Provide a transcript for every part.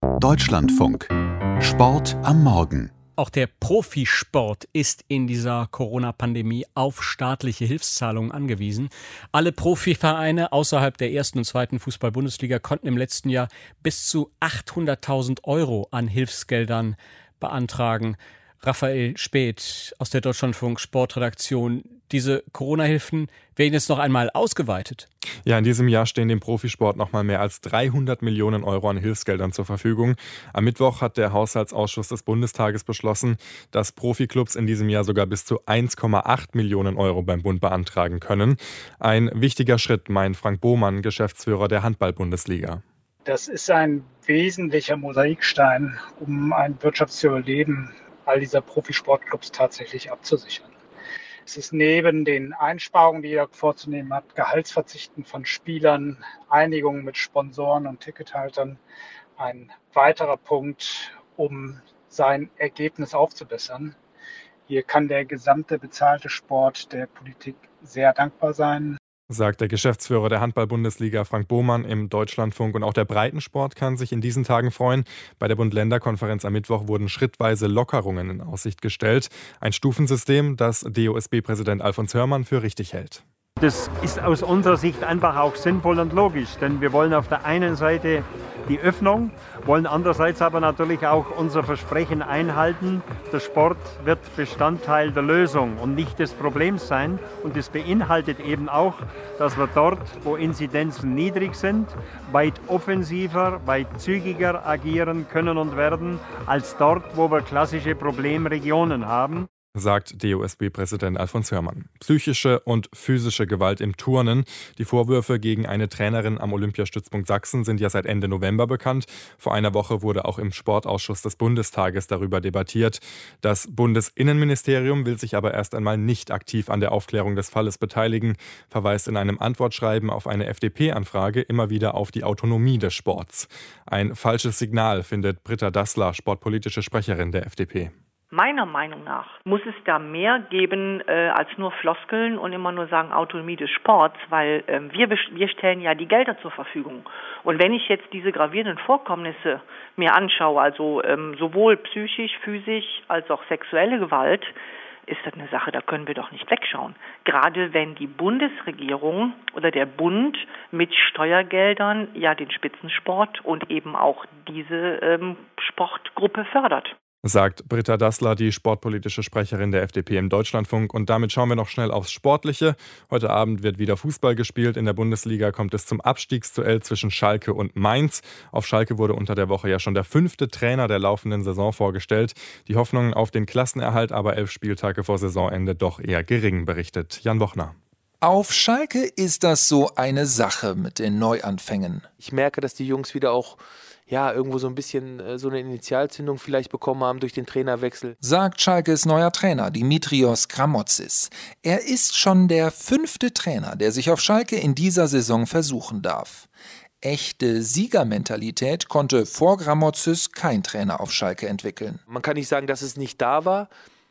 Deutschlandfunk. Sport am Morgen. Auch der Profisport ist in dieser Corona-Pandemie auf staatliche Hilfszahlungen angewiesen. Alle Profivereine außerhalb der ersten und zweiten Fußball-Bundesliga konnten im letzten Jahr bis zu 800.000 € an Hilfsgeldern beantragen. Raphael Späth aus der Deutschlandfunk Sportredaktion. Diese Corona-Hilfen werden jetzt noch einmal ausgeweitet. Ja, in diesem Jahr stehen dem Profisport noch mal mehr als 300 Millionen € an Hilfsgeldern zur Verfügung. Am Mittwoch hat der Haushaltsausschuss des Bundestages beschlossen, dass Profiklubs in diesem Jahr sogar bis zu 1,8 Millionen € beim Bund beantragen können. Ein wichtiger Schritt, meint Frank Bohmann, Geschäftsführer der Handball-Bundesliga. Das ist ein wesentlicher Mosaikstein, um ein Wirtschaftsüberleben all dieser Profisportclubs tatsächlich abzusichern. Es ist neben den Einsparungen, die er vorzunehmen hat, Gehaltsverzichten von Spielern, Einigungen mit Sponsoren und Tickethaltern, ein weiterer Punkt, um sein Ergebnis aufzubessern. Hier kann der gesamte bezahlte Sport der Politik sehr dankbar sein, sagt der Geschäftsführer der Handball-Bundesliga Frank Bohmann im Deutschlandfunk. Und auch der Breitensport kann sich in diesen Tagen freuen. Bei der Bund-Länder-Konferenz am Mittwoch wurden schrittweise Lockerungen in Aussicht gestellt. Ein Stufensystem, das DOSB-Präsident Alfons Hörmann für richtig hält. Das ist aus unserer Sicht einfach auch sinnvoll und logisch, denn wir wollen auf der einen Seite die Öffnung, wollen andererseits aber natürlich auch unser Versprechen einhalten. Der Sport wird Bestandteil der Lösung und nicht des Problems sein. Und das beinhaltet eben auch, dass wir dort, wo Inzidenzen niedrig sind, weit offensiver, weit zügiger agieren können und werden, als dort, wo wir klassische Problemregionen haben, sagt DOSB-Präsident Alfons Hörmann. Psychische und physische Gewalt im Turnen. Die Vorwürfe gegen eine Trainerin am Olympiastützpunkt Sachsen sind ja seit Ende November bekannt. Vor einer Woche wurde auch im Sportausschuss des Bundestages darüber debattiert. Das Bundesinnenministerium will sich aber erst einmal nicht aktiv an der Aufklärung des Falles beteiligen, verweist in einem Antwortschreiben auf eine FDP-Anfrage immer wieder auf die Autonomie des Sports. Ein falsches Signal, findet Britta Dassler, sportpolitische Sprecherin der FDP. Meiner Meinung nach muss es da mehr geben als nur Floskeln und immer nur sagen Autonomie des Sports, weil wir stellen ja die Gelder zur Verfügung. Und wenn ich jetzt diese gravierenden Vorkommnisse mir anschaue, also sowohl psychisch, physisch als auch sexuelle Gewalt, ist das eine Sache, da können wir doch nicht wegschauen. Gerade wenn die Bundesregierung oder der Bund mit Steuergeldern ja den Spitzensport und eben auch diese Sportgruppe fördert. Sagt Britta Dassler, die sportpolitische Sprecherin der FDP im Deutschlandfunk. Und damit schauen wir noch schnell aufs Sportliche. Heute Abend wird wieder Fußball gespielt. In der Bundesliga kommt es zum Abstiegsduell zwischen Schalke und Mainz. Auf Schalke wurde unter der Woche ja schon der 5. Trainer der laufenden Saison vorgestellt. Die Hoffnungen auf den Klassenerhalt aber 11 Spieltage vor Saisonende doch eher gering, berichtet Jan Wochner. Auf Schalke ist das so eine Sache mit den Neuanfängen. Ich merke, dass die Jungs wieder auch irgendwo so ein bisschen so eine Initialzündung vielleicht bekommen haben durch den Trainerwechsel. Sagt Schalkes neuer Trainer Dimitrios Gramotzis. Er ist schon der 5. Trainer, der sich auf Schalke in dieser Saison versuchen darf. Echte Siegermentalität konnte vor Gramotzis kein Trainer auf Schalke entwickeln. Man kann nicht sagen, dass es nicht da war,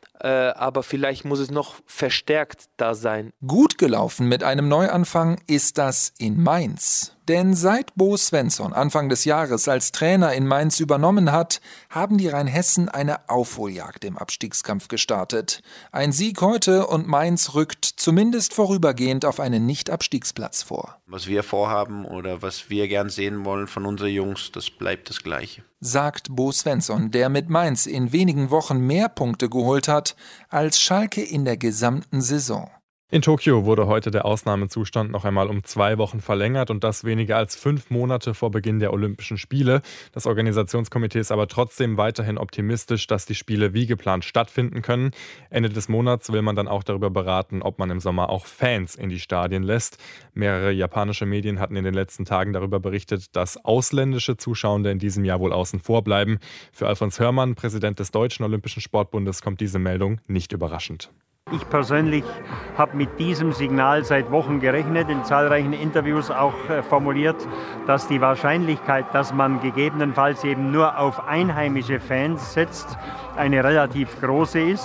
aber vielleicht muss es noch verstärkt da sein. Gut gelaufen mit einem Neuanfang ist das in Mainz. Denn seit Bo Svensson Anfang des Jahres als Trainer in Mainz übernommen hat, haben die Rheinhessen eine Aufholjagd im Abstiegskampf gestartet. Ein Sieg heute und Mainz rückt zumindest vorübergehend auf einen Nicht-Abstiegsplatz vor. Was wir vorhaben oder was wir gern sehen wollen von unseren Jungs, das bleibt das Gleiche. Sagt Bo Svensson, der mit Mainz in wenigen Wochen mehr Punkte geholt hat als Schalke in der gesamten Saison. In Tokio wurde heute der Ausnahmezustand noch einmal um 2 Wochen verlängert und das weniger als 5 Monate vor Beginn der Olympischen Spiele. Das Organisationskomitee ist aber trotzdem weiterhin optimistisch, dass die Spiele wie geplant stattfinden können. Ende des Monats will man dann auch darüber beraten, ob man im Sommer auch Fans in die Stadien lässt. Mehrere japanische Medien hatten in den letzten Tagen darüber berichtet, dass ausländische Zuschauende in diesem Jahr wohl außen vor bleiben. Für Alfons Hörmann, Präsident des Deutschen Olympischen Sportbundes, kommt diese Meldung nicht überraschend. Ich persönlich habe mit diesem Signal seit Wochen gerechnet, in zahlreichen Interviews auch formuliert, dass die Wahrscheinlichkeit, dass man gegebenenfalls eben nur auf einheimische Fans setzt, eine relativ große ist.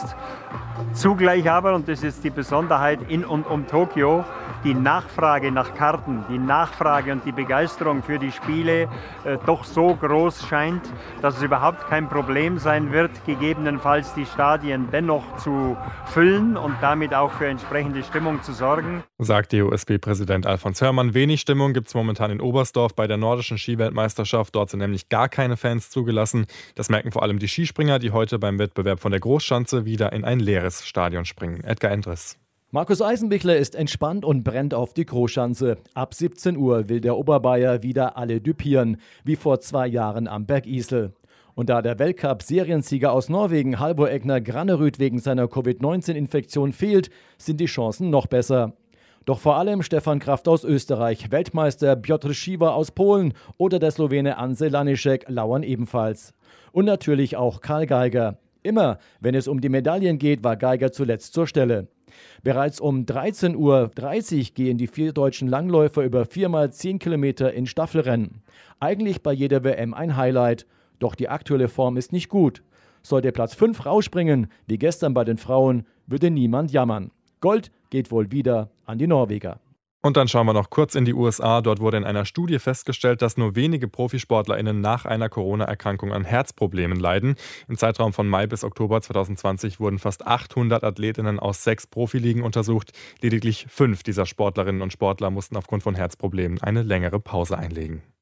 Zugleich aber, und das ist die Besonderheit in und um Tokio, die Nachfrage nach Karten, die Nachfrage und die Begeisterung für die Spiele doch so groß scheint, dass es überhaupt kein Problem sein wird, gegebenenfalls die Stadien dennoch zu füllen und damit auch für entsprechende Stimmung zu sorgen. Sagt DOSB-Präsident Alfons Hörmann. Wenig Stimmung gibt es momentan in Oberstdorf bei der nordischen Skiweltmeisterschaft. Dort sind nämlich gar keine Fans zugelassen. Das merken vor allem die Skispringer, die heute beim Wettbewerb von der Großschanze wieder in ein leeres Stadion springen. Edgar Endres. Markus Eisenbichler ist entspannt und brennt auf die Großschanze. Ab 17 Uhr will der Oberbayer wieder alle düpieren, wie vor 2 Jahren am Bergisel. Und da der Weltcup-Seriensieger aus Norwegen, Halvor Egner Granerud, wegen seiner Covid-19-Infektion fehlt, sind die Chancen noch besser. Doch vor allem Stefan Kraft aus Österreich, Weltmeister Piotr Schiwa aus Polen oder der Slowene Ante Lanišek lauern ebenfalls. Und natürlich auch Karl Geiger. Immer, wenn es um die Medaillen geht, war Geiger zuletzt zur Stelle. Bereits um 13:30 Uhr gehen die 4 deutschen Langläufer über 4x10 Kilometer in Staffelrennen. Eigentlich bei jeder WM ein Highlight. Doch die aktuelle Form ist nicht gut. Sollte Platz 5 rausspringen, wie gestern bei den Frauen, würde niemand jammern. Gold geht wohl wieder an die Norweger. Und dann schauen wir noch kurz in die USA. Dort wurde in einer Studie festgestellt, dass nur wenige ProfisportlerInnen nach einer Corona-Erkrankung an Herzproblemen leiden. Im Zeitraum von Mai bis Oktober 2020 wurden fast 800 Athletinnen aus 6 Profiligen untersucht. Lediglich 5 dieser Sportlerinnen und Sportler mussten aufgrund von Herzproblemen eine längere Pause einlegen.